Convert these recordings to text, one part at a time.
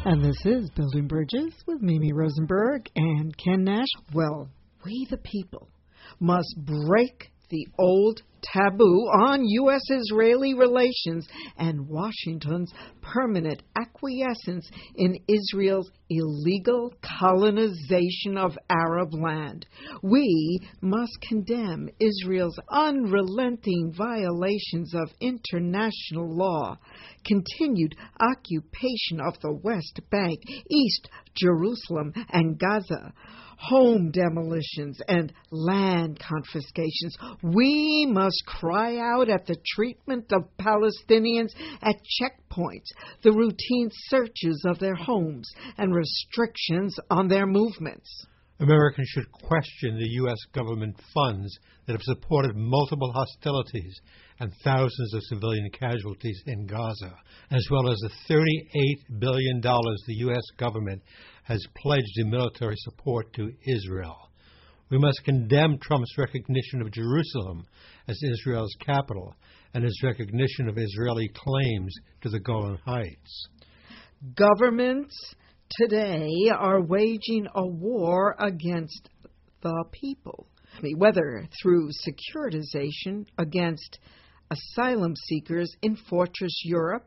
And this is Building Bridges with Mimi Rosenberg and Ken Nash. Well, we the people must break the old taboo on U.S.-Israeli relations and Washington's permanent acquiescence in Israel's illegal colonization of Arab land. We must condemn Israel's unrelenting violations of international law, continued occupation of the West Bank, East Jerusalem, and Gaza, home demolitions, and land confiscations. We must cry out at the treatment of Palestinians at checkpoints, the routine searches of their homes, and restrictions on their movements. Americans should question the U.S. government funds that have supported multiple hostilities and thousands of civilian casualties in Gaza, as well as the $38 billion the U.S. government has pledged in military support to Israel. We must condemn Trump's recognition of Jerusalem as Israel's capital and his recognition of Israeli claims to the Golan Heights. Governments today are waging a war against the people, whether through securitization against asylum seekers in Fortress Europe,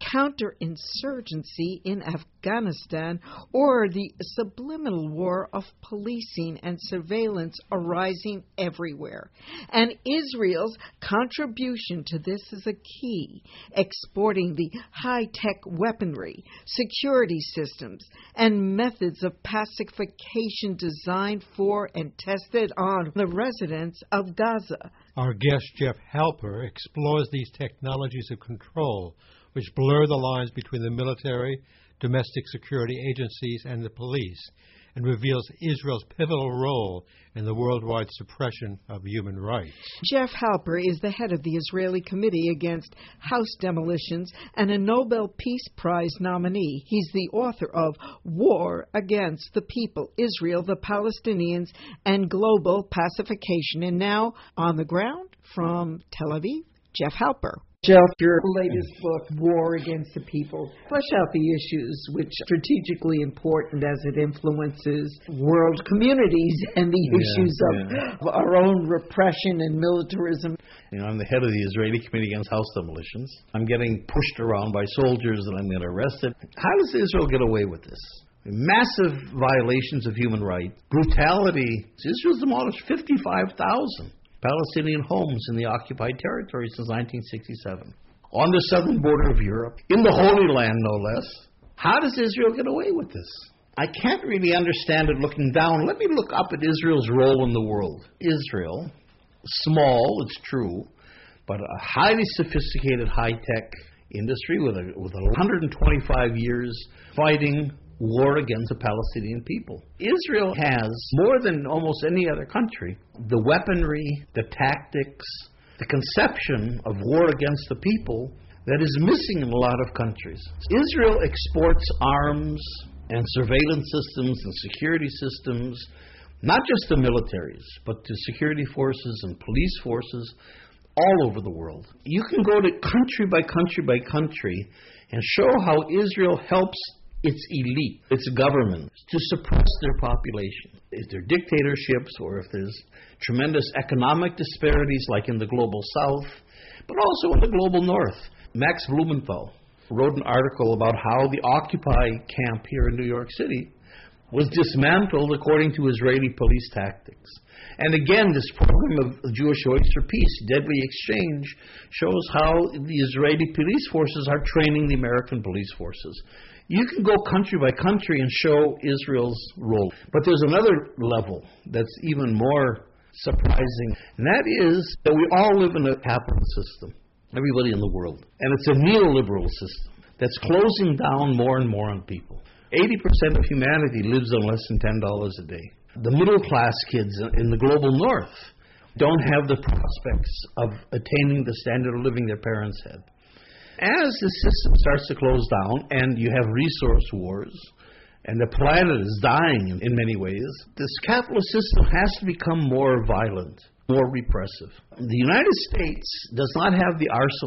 counterinsurgency in Afghanistan, or the subliminal war of policing and surveillance arising everywhere. And Israel's contribution to this is a key, exporting the high-tech weaponry, security systems, and methods of pacification designed for and tested on the residents of Gaza. Our guest, Jeff Halper, explores these technologies of control which blur the lines between the military, domestic security agencies, and the police, and reveals Israel's pivotal role in the worldwide suppression of human rights. Jeff Halper is the head of the Israeli Committee Against House Demolitions and a Nobel Peace Prize nominee. He's the author of War Against the People, Israel, the Palestinians, and Global Pacification. And now, on the ground from Tel Aviv, Jeff Halper. Jeff, your latest book, War Against the People, flesh out the issues which are strategically important as it influences world communities and the issues of our own repression and militarism. You know, I'm the head of the Israeli Committee Against House Demolitions. I'm getting pushed around by soldiers and I'm getting arrested. How does Israel get away with this? Massive violations of human rights, brutality. Israel's demolished 55,000. Palestinian homes in the occupied territory since 1967. On the southern border of Europe, in the Holy Land, no less. How does Israel get away with this? I can't really understand it looking down. Let me look up at Israel's role in the world. Israel, small, it's true, but a highly sophisticated high-tech industry with 125 years fighting war against the Palestinian people. Israel has, more than almost any other country, the weaponry, the tactics, the conception of war against the people that is missing in a lot of countries. Israel exports arms and surveillance systems and security systems, not just to militaries, but to security forces and police forces all over the world. You can go to country by country by country and show how Israel helps its elite, its government, to suppress their population. If there are dictatorships or if there's tremendous economic disparities like in the global south, but also in the global north. Max Blumenthal wrote an article about how the Occupy camp here in New York City was dismantled according to Israeli police tactics. And again, this program of Jewish Oyster Peace, Deadly Exchange, shows how the Israeli police forces are training the American police forces. You can go country by country and show Israel's role. But there's another level that's even more surprising, and that is that we all live in a capitalist system, everybody in the world. And it's a neoliberal system that's closing down more and more on people. 80% of humanity lives on less than $10 a day. The middle-class kids in the global north don't have the prospects of attaining the standard of living their parents had. As the system starts to close down and you have resource wars and the planet is dying in many ways, this capitalist system has to become more violent, more repressive. The United States does not have the arsenal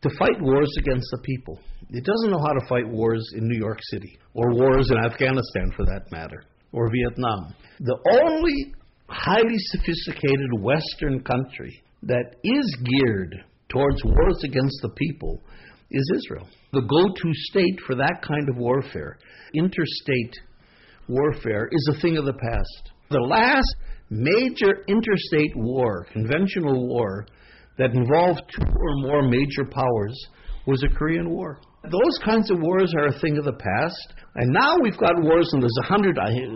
to fight wars against the people. It doesn't know how to fight wars in New York City, or wars in Afghanistan for that matter, or Vietnam. The only highly sophisticated Western country that is geared towards wars against the people is Israel. The go-to state for that kind of warfare, interstate warfare, is a thing of the past. The last major interstate war, conventional war, that involved two or more major powers was the Korean War. Those kinds of wars are a thing of the past. And now we've got wars, and there's 100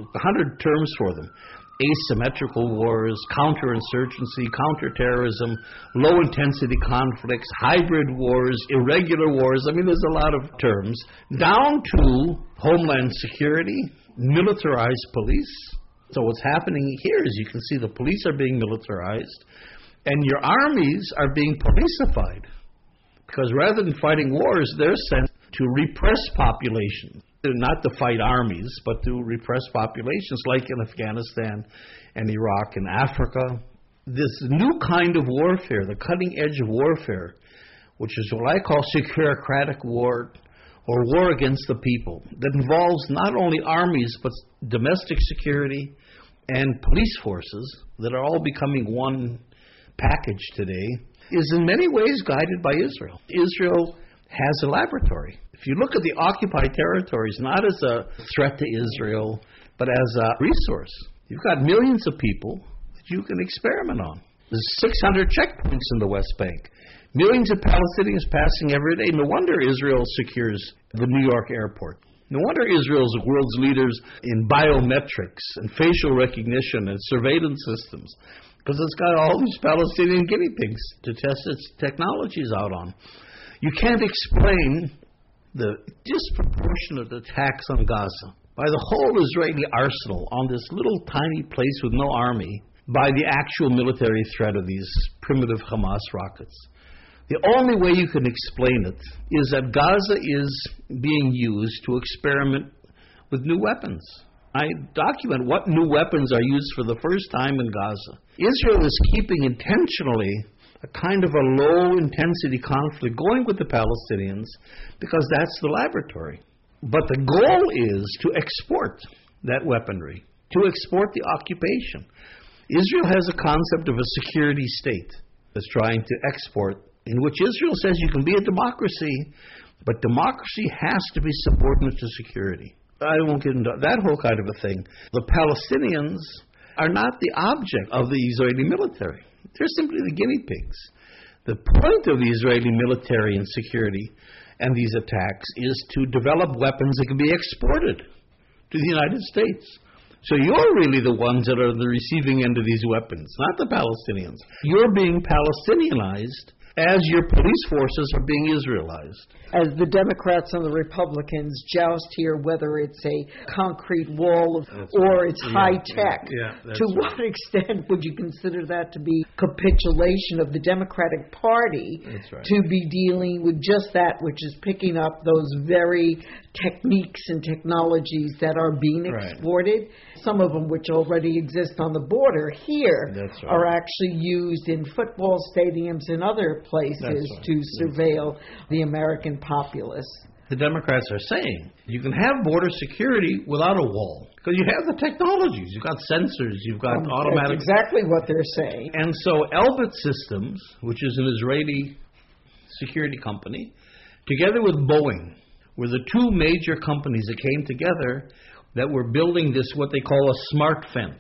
terms for them. Asymmetrical wars, counterinsurgency, counterterrorism, low-intensity conflicts, hybrid wars, irregular wars. I mean, there's a lot of terms. Down to homeland security, militarized police. So what's happening here is you can see the police are being militarized, and your armies are being policified. Because rather than fighting wars, they're sent to repress populations. Not to fight armies, but to repress populations like in Afghanistan and Iraq and Africa. This new kind of warfare, the cutting edge of warfare, which is what I call securocratic war, or war against the people, that involves not only armies but domestic security and police forces that are all becoming one package today, is in many ways guided by Israel. Israel has a laboratory. If you look at the occupied territories, not as a threat to Israel, but as a resource, you've got millions of people that you can experiment on. There's 600 checkpoints in the West Bank. Millions of Palestinians passing every day. No wonder Israel secures the New York airport. No wonder Israel's the world's leaders in biometrics and facial recognition and surveillance systems, because it's got all these Palestinian guinea pigs to test its technologies out on. You can't explain the disproportionate attacks on Gaza by the whole Israeli arsenal on this little tiny place with no army by the actual military threat of these primitive Hamas rockets. The only way you can explain it is that Gaza is being used to experiment with new weapons. I document what new weapons are used for the first time in Gaza. Israel is keeping intentionally a kind of a low-intensity conflict going with the Palestinians because that's the laboratory. But the goal is to export that weaponry, to export the occupation. Israel has a concept of a security state that's trying to export, in which Israel says you can be a democracy, but democracy has to be subordinate to security. I won't get into that whole kind of a thing. The Palestinians are not the object of the Israeli military. They're simply the guinea pigs. The point of the Israeli military and security and these attacks is to develop weapons that can be exported to the United States. So you're really the ones that are the receiving end of these weapons, not the Palestinians. You're being Palestinianized as your police forces are being Israelized. As the Democrats and the Republicans joust here, whether it's a concrete wall or it's high tech, to what extent would you consider that to be capitulation of the Democratic Party to be dealing with just that, which is picking up those very techniques and technologies that are being exported, some of them which already exist on the border here are actually used in football stadiums and other places to surveil the American populace. The Democrats are saying you can have border security without a wall because you have the technologies. You've got sensors. You've got automatic. That's exactly what they're saying. And so Elbit Systems, which is an Israeli security company, together with Boeing, were the two major companies that came together that were building this, what they call a smart fence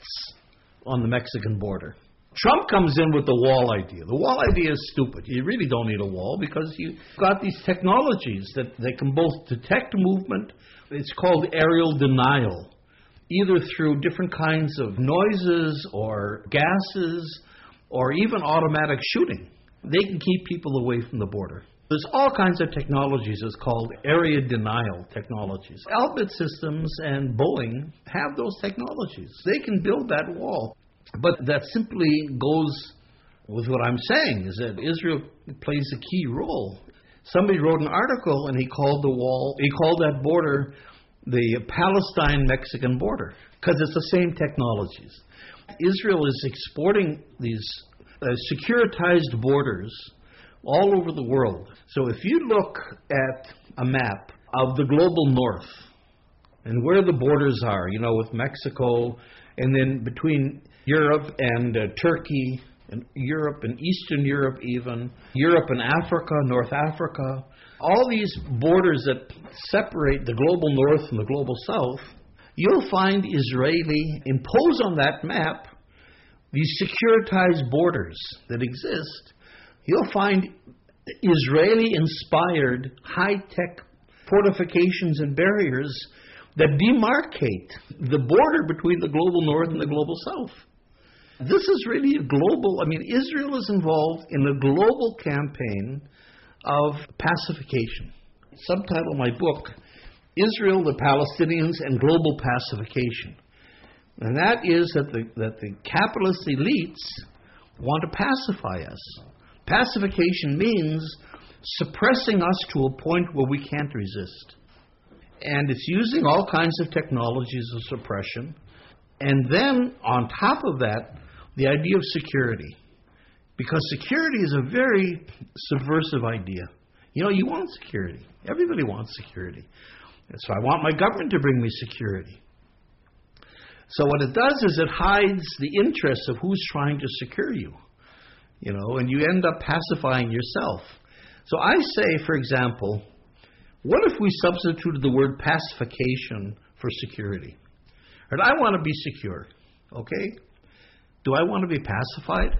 on the Mexican border. Trump comes in with the wall idea. The wall idea is stupid. You really don't need a wall because you've got these technologies that they can both detect movement. It's called aerial denial, either through different kinds of noises or gases or even automatic shooting. They can keep people away from the border. There's all kinds of technologies. It's called area denial technologies. Elbit Systems and Boeing have those technologies. They can build that wall. But that simply goes with what I'm saying, is that Israel plays a key role. Somebody wrote an article and he called that border the Palestine-Mexican border because it's the same technologies. Israel is exporting these securitized borders all over the world. So if you look at a map of the global north and where the borders are, with Mexico, and then between Europe and Turkey, and Europe and Eastern Europe even, Europe and Africa, North Africa, all these borders that separate the global north and the global south, you'll find Israeli impose on that map these securitized borders that exist. You'll find Israeli-inspired high-tech fortifications and barriers that demarcate the border between the global north and the global south. This is really a global, Israel is involved in a global campaign of pacification. Subtitle of my book, Israel, the Palestinians, and Global Pacification. And that is that the capitalist elites want to pacify us. Pacification means suppressing us to a point where we can't resist. And it's using all kinds of technologies of suppression. And then, on top of that, the idea of security. Because security is a very subversive idea. You want security. Everybody wants security. And so I want my government to bring me security. So what it does is it hides the interests of who's trying to secure you. And you end up pacifying yourself. So I say, for example, what if we substituted the word pacification for security? Or I want to be secure, okay? Do I want to be pacified?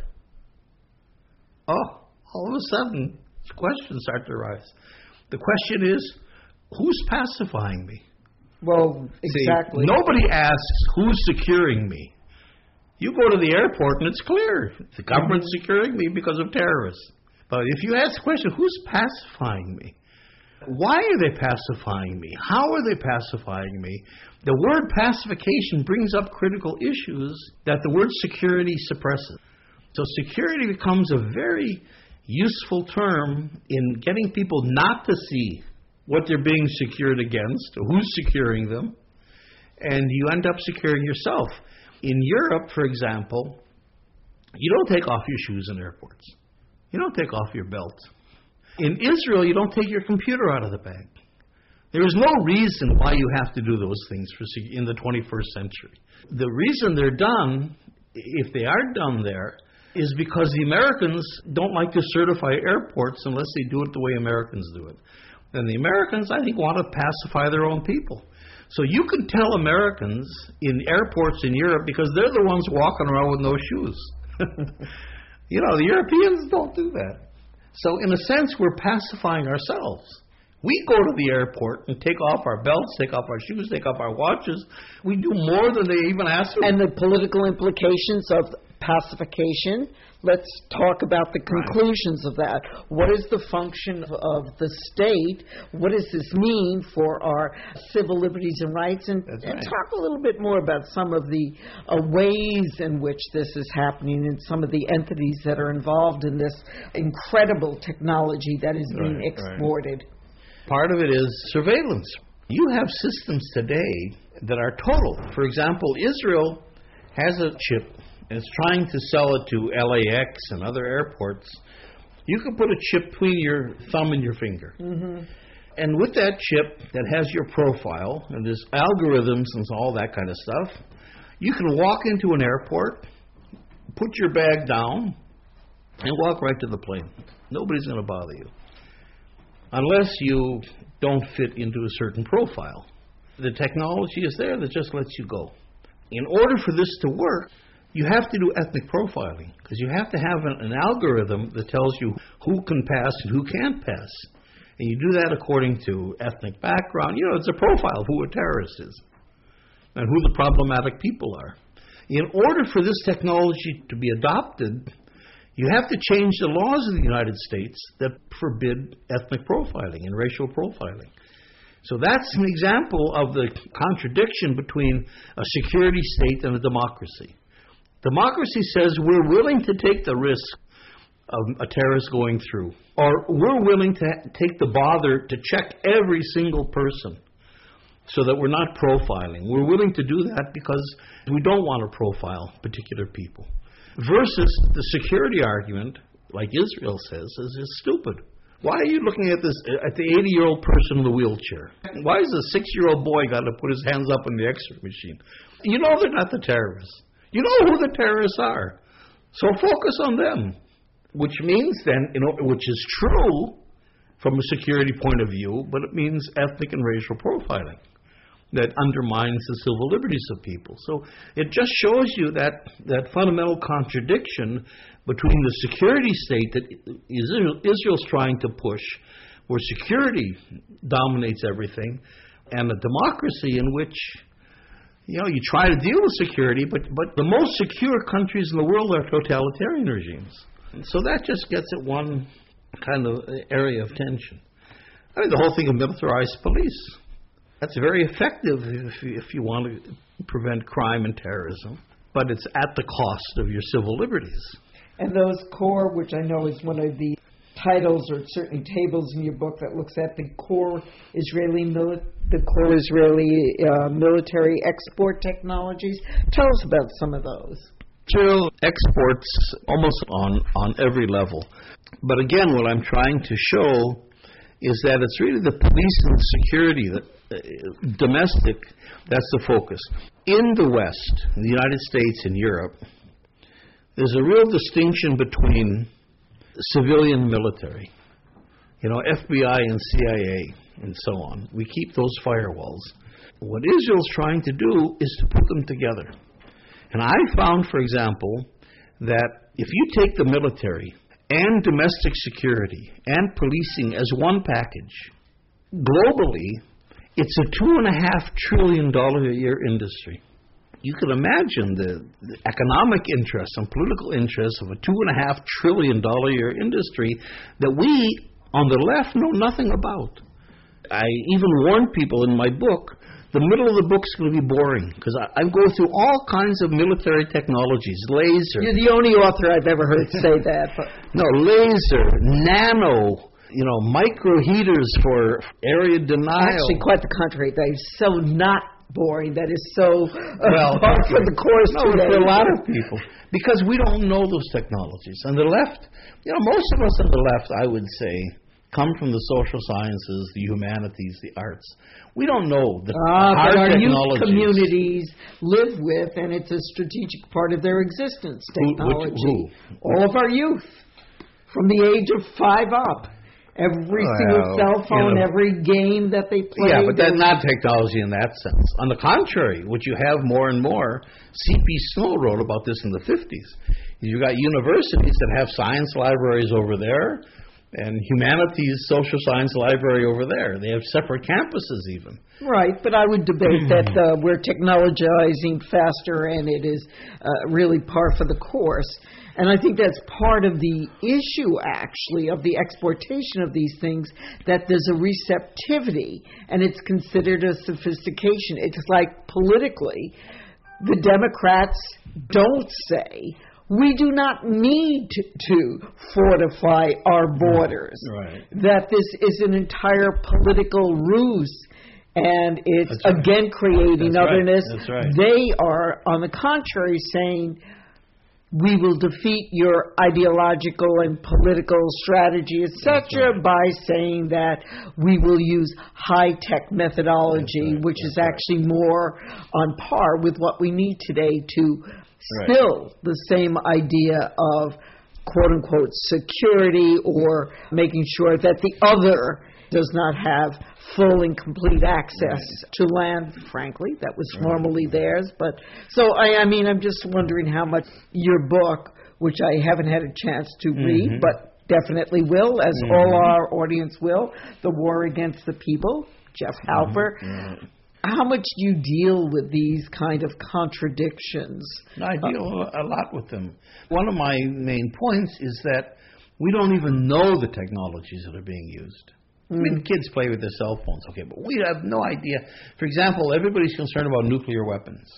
Oh, all of a sudden, questions start to arise. The question is, who's pacifying me? Well, exactly. See, nobody asks who's securing me. You go to the airport and it's clear. The government's securing me because of terrorists. But if you ask the question, who's pacifying me? Why are they pacifying me? How are they pacifying me? The word pacification brings up critical issues that the word security suppresses. So security becomes a very useful term in getting people not to see what they're being secured against, or who's securing them, and you end up securing yourself. In Europe, for example, you don't take off your shoes in airports. You don't take off your belt. In Israel, you don't take your computer out of the bag. There is no reason why you have to do those things in the 21st century. The reason they're done, if they are done there, is because the Americans don't like to certify airports unless they do it the way Americans do it. And the Americans, I think, want to pacify their own people. So you can tell Americans in airports in Europe, because they're the ones walking around with no shoes. The Europeans don't do that. So in a sense, we're pacifying ourselves. We go to the airport and take off our belts, take off our shoes, take off our watches. We do more than they even ask for. And the political implications of pacification, let's talk about the conclusions of that. What is the function of the state? What does this mean for our civil liberties and rights? And talk a little bit more about some of the ways in which this is happening and some of the entities that are involved in this incredible technology that is being exported. Part of it is surveillance. You have systems today that are total. For example, Israel has a chip and it's trying to sell it to LAX and other airports. You can put a chip between your thumb and your finger. Mm-hmm. And with that chip that has your profile, and there's algorithms and all that kind of stuff, you can walk into an airport, put your bag down, and walk right to the plane. Nobody's going to bother you. Unless you don't fit into a certain profile. The technology is there that just lets you go. In order for this to work, you have to do ethnic profiling, because you have to have an algorithm that tells you who can pass and who can't pass. And you do that according to ethnic background. It's a profile of who a terrorist is and who the problematic people are. In order for this technology to be adopted, you have to change the laws of the United States that forbid ethnic profiling and racial profiling. So that's an example of the contradiction between a security state and a democracy. Democracy says we're willing to take the risk of a terrorist going through, or we're willing to take the bother to check every single person so that we're not profiling. We're willing to do that because we don't want to profile particular people. Versus the security argument, like Israel says, is just stupid. Why are you looking at the 80-year-old person in the wheelchair? Why has a 6-year-old boy got to put his hands up in the X-ray machine? You know they're not the terrorists. You know who the terrorists are. So focus on them, which means then, which is true from a security point of view, but it means ethnic and racial profiling that undermines the civil liberties of people. So it just shows you that fundamental contradiction between the security state that Israel's trying to push, where security dominates everything, and a democracy in which you try to deal with security, but the most secure countries in the world are totalitarian regimes. So that just gets at one kind of area of tension. I mean, the whole thing of militarized police. That's very effective if you want to prevent crime and terrorism, but it's at the cost of your civil liberties. And those core, which I know is one of the titles or certainly tables in your book that looks at the core Israeli military export technologies. Tell us about some of those. Material exports almost on every level. But again, what I'm trying to show is that it's really the police and security, domestic, that's the focus. In the West, in the United States and Europe, there's a real distinction between civilian and military. FBI and CIA and so on. We keep those firewalls. What Israel's trying to do is to put them together. And I found, for example, that if you take the military and domestic security and policing as one package, globally, it's a $2.5 trillion a year industry. You can imagine the economic interests and political interests of a $2.5 trillion a year industry that we, on the left, know nothing about. I even warned people in my book, the middle of the book's going to be boring, because I go through all kinds of military technologies, laser. You're the only author I've ever heard say that. But. No, laser, nano, micro heaters for area denial. Actually, quite the contrary. They're so not boring. That is so hard for the course today. For a lot of people, because we don't know those technologies. On the left, most of us on the left, I would say, come from the social sciences, the humanities, the arts. We don't know the hard but our technologies. Youth communities live with, and it's a strategic part of their existence, technology. Who? All of our youth, from the age of 5 up. Every single cell phone, every game that they play. Yeah, but that's not technology in that sense. On the contrary, what you have more and more, C.P. Snow wrote about this in the 50s. You've got universities that have science libraries over there and humanities, social science library over there. They have separate campuses even. Right, but I would debate that we're technologizing faster and it is really par for the course. And I think that's part of the issue, actually, of the exportation of these things, that there's a receptivity and it's considered a sophistication. It's like politically, the Democrats don't say, we do not need to fortify our borders. Right. That this is an entire political ruse. And it's, again, creating otherness. That's right. They are, on the contrary, saying, we will defeat your ideological and political strategy, etc., by saying that we will use high-tech methodology, which is actually more on par with what we need today to still the same idea of, quote-unquote, security or making sure that the other does not have full and complete access to land, frankly, that was normally theirs. But so, I'm just wondering how much your book, which I haven't had a chance to read, but definitely will, as all our audience will, The War Against the People, Jeff Halper. How much do you deal with these kind of contradictions? I deal a lot with them. One of my main points is that we don't even know the technologies that are being used. I mean, kids play with their cell phones, okay, but we have no idea. For example, everybody's concerned about nuclear weapons.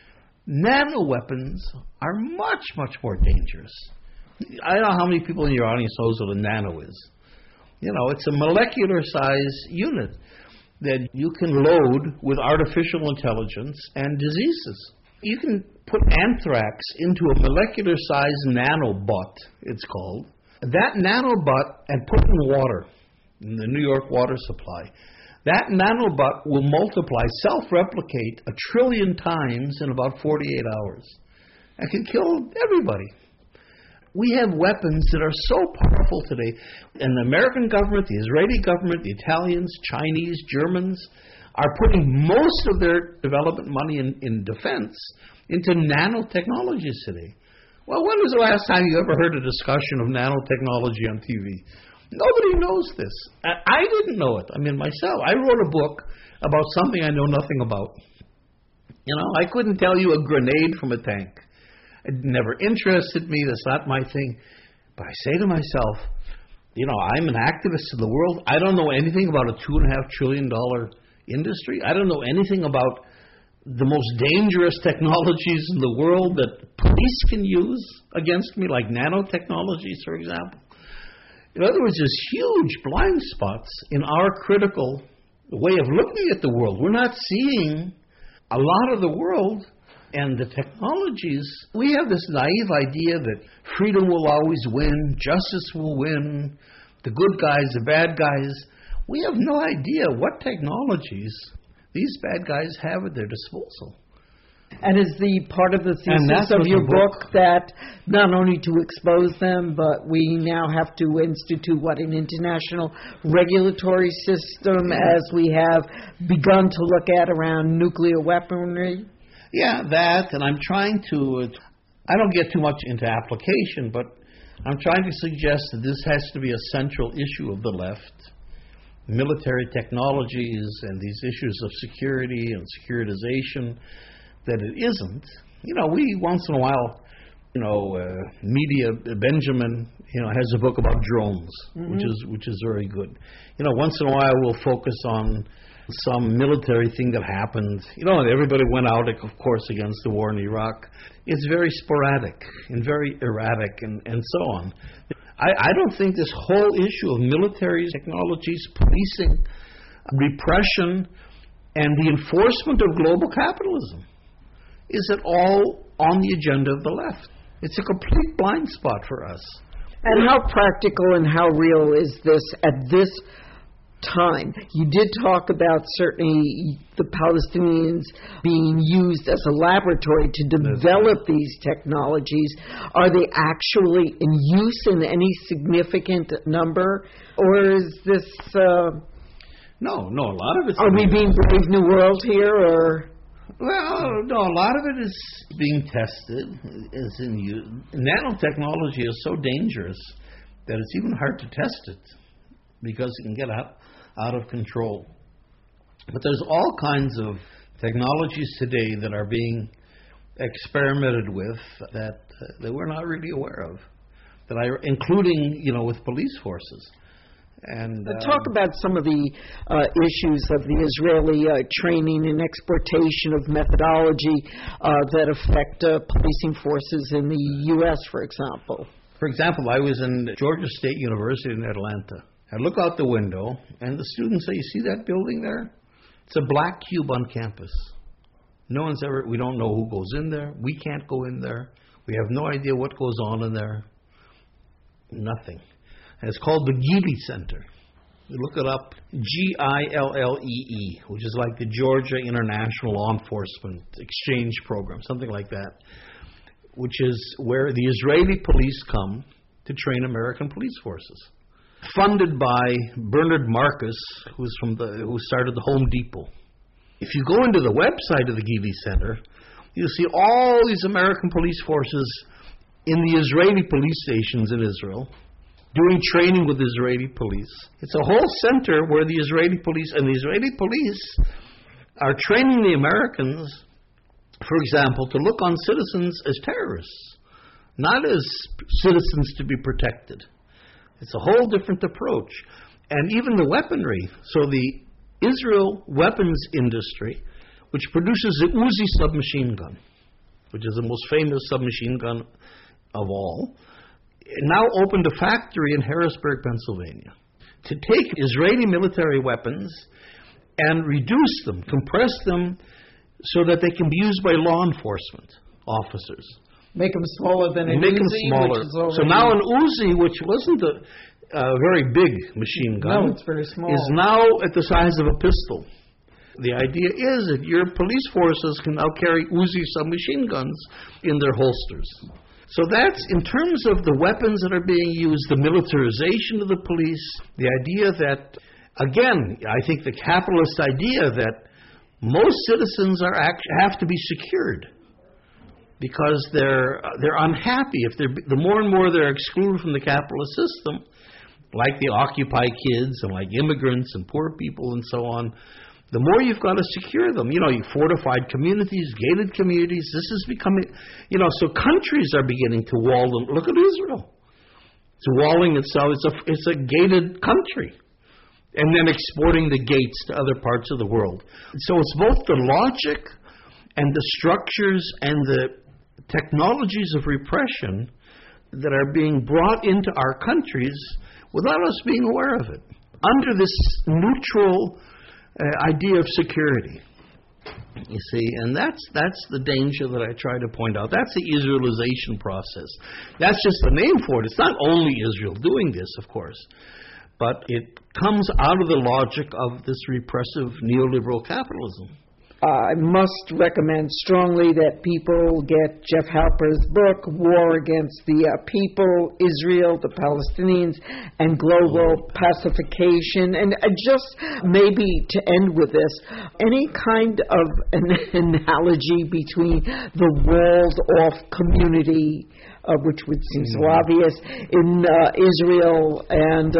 Nano weapons are much, much more dangerous. I don't know how many people in your audience knows what a nano is. It's a molecular size unit that you can load with artificial intelligence and diseases. You can put anthrax into a molecular size nanobot, it's called, That nanobot, and put in water, in the New York water supply, that nanobot will multiply, self-replicate 1 trillion times in about 48 hours. It can kill everybody. We have weapons that are so powerful today. And the American government, the Israeli government, the Italians, Chinese, Germans are putting most of their development money in defense into nanotechnologies today. Well, when was the last time you ever heard a discussion of nanotechnology on TV? Nobody knows this. I didn't know it. I mean, myself. I wrote a book about something I know nothing about. You know, I couldn't tell you a grenade from a tank. It never interested me. That's not my thing. But I say to myself, you know, I'm an activist in the world. I don't know anything about a $2.5 trillion industry. I don't know anything about the most dangerous technologies in the world that police can use against me, like nanotechnologies, for example. In other words, there's huge blind spots in our critical way of looking at the world. We're not seeing a lot of the world and the technologies. We have this naive idea that freedom will always win, justice will win, the good guys, the bad guys. We have no idea what technologies these bad guys have at their disposal. And is the part of the thesis of your book that not only to expose them, but we now have to institute an international regulatory system as we have begun to look at around nuclear weaponry? Yeah, that, and I'm trying to, I don't get too much into application, but I'm trying to suggest that this has to be a central issue of the left. Military technologies and these issues of security and securitization, that it isn't. You know, we once in a while, Media Benjamin, has a book about drones, which is very good. Once in a while we'll focus on some military thing that happened. Everybody went out, of course, against the war in Iraq. It's very sporadic and very erratic and so on. I don't think this whole issue of military technologies, policing, repression, and the enforcement of global capitalism is at all on the agenda of the left. It's a complete blind spot for us. And how practical and how real is this at this time? You did talk about certainly the Palestinians being used as a laboratory to develop these technologies. Are they actually in use in any significant number? Or is this... No, a lot of it... Are we being Brave New World here, or... Well, no, a lot of it is being tested, is in use. Nanotechnology is so dangerous that it's even hard to test it because it can get out of control. But there's all kinds of technologies today that are being experimented with that we're not really aware of, including with police forces. And talk about some of the issues of the Israeli training and exportation of methodology that affect policing forces in the U.S., for example. For example, I was in Georgia State University in Atlanta. I look out the window, and the students say, "You see that building there? It's a black cube on campus. We don't know who goes in there. We can't go in there. We have no idea what goes on in there. Nothing." And it's called the Gillee Center. You look it up, Gillee, which is like the Georgia International Law Enforcement Exchange Program, something like that, which is where the Israeli police come to train American police forces. Funded by Bernard Marcus, who started the Home Depot. If you go into the website of the Gillee Center, you'll see all these American police forces in the Israeli police stations in Israel, doing training with Israeli police. It's a whole center where the Israeli police are training the Americans, for example, to look on citizens as terrorists, not as citizens to be protected. It's a whole different approach. And even the weaponry. So the Israel weapons industry, which produces the Uzi submachine gun, which is the most famous submachine gun of all, now opened a factory in Harrisburg, Pennsylvania, to take Israeli military weapons and reduce them, compress them, so that they can be used by law enforcement officers. Make them smaller than an Make them Uzi, smaller. which is already... So now an Uzi, which wasn't a very big machine gun, No, it's very small. is now at the size of a pistol. The idea is that your police forces can now carry Uzi submachine guns in their holsters. So that's, in terms of the weapons that are being used, the militarization of the police, the idea that, again, I think the capitalist idea that most citizens have to be secured because they're unhappy. The more and more they're excluded from the capitalist system, like the Occupy kids and like immigrants and poor people and so on, the more you've got to secure them. You fortified communities, gated communities. This is becoming, so countries are beginning to wall them. Look at Israel. It's walling itself. It's a gated country. And then exporting the gates to other parts of the world. So it's both the logic and the structures and the technologies of repression that are being brought into our countries without us being aware of it, under this neutral idea of security. You see, and that's the danger that I try to point out. That's the Israelization process. That's just the name for it. It's not only Israel doing this, of course, but it comes out of the logic of this repressive neoliberal capitalism. I must recommend strongly that people get Jeff Halper's book, War Against the People, Israel, the Palestinians, and Global Pacification. And just maybe to end with this, any kind of an analogy between the walled-off community, which would seem so obvious, in Israel and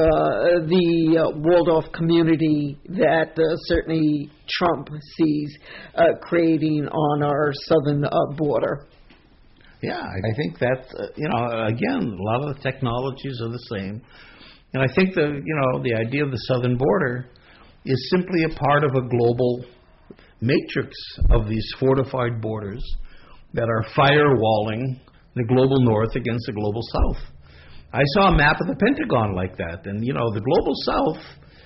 the walled-off community that certainly Trump sees creating on our southern border. Yeah, I think that, again, a lot of the technologies are the same. And I think the idea of the southern border is simply a part of a global matrix of these fortified borders that are firewalling the global north against the global south. I saw a map of the Pentagon like that. And, the global south,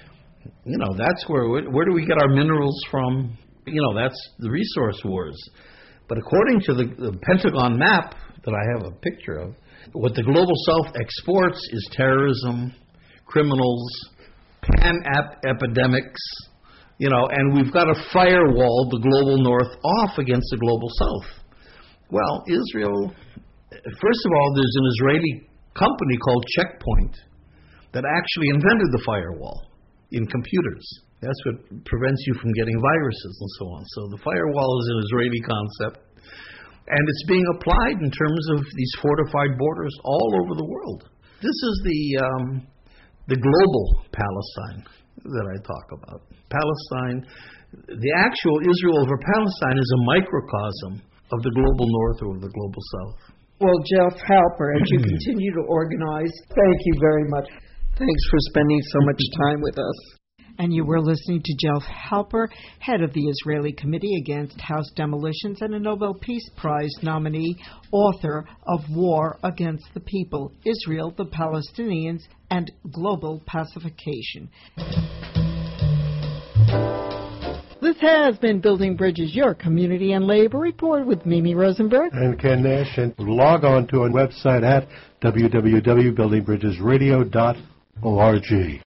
that's where do we get our minerals from? That's the resource wars. But according to the Pentagon map that I have a picture of, what the global south exports is terrorism, criminals, epidemics, and we've got to firewall the global north off against the global south. Well, Israel, first of all, there's an Israeli company called Checkpoint that actually invented the firewall in computers. That's what prevents you from getting viruses and so on. So the firewall is an Israeli concept, and it's being applied in terms of these fortified borders all over the world. This is the global Palestine that I talk about. Palestine, the actual Israel over Palestine is a microcosm of the global north or the global south. Well, Jeff Halper, as you continue to organize, thank you very much. Thanks for spending so much time with us. And you were listening to Jeff Halper, head of the Israeli Committee Against House Demolitions and a Nobel Peace Prize nominee, author of War Against the People, Israel, the Palestinians, and Global Pacification. This has been Building Bridges, your community and labor report with Mimi Rosenberg and Ken Nash. And log on to our website at www.buildingbridgesradio.org.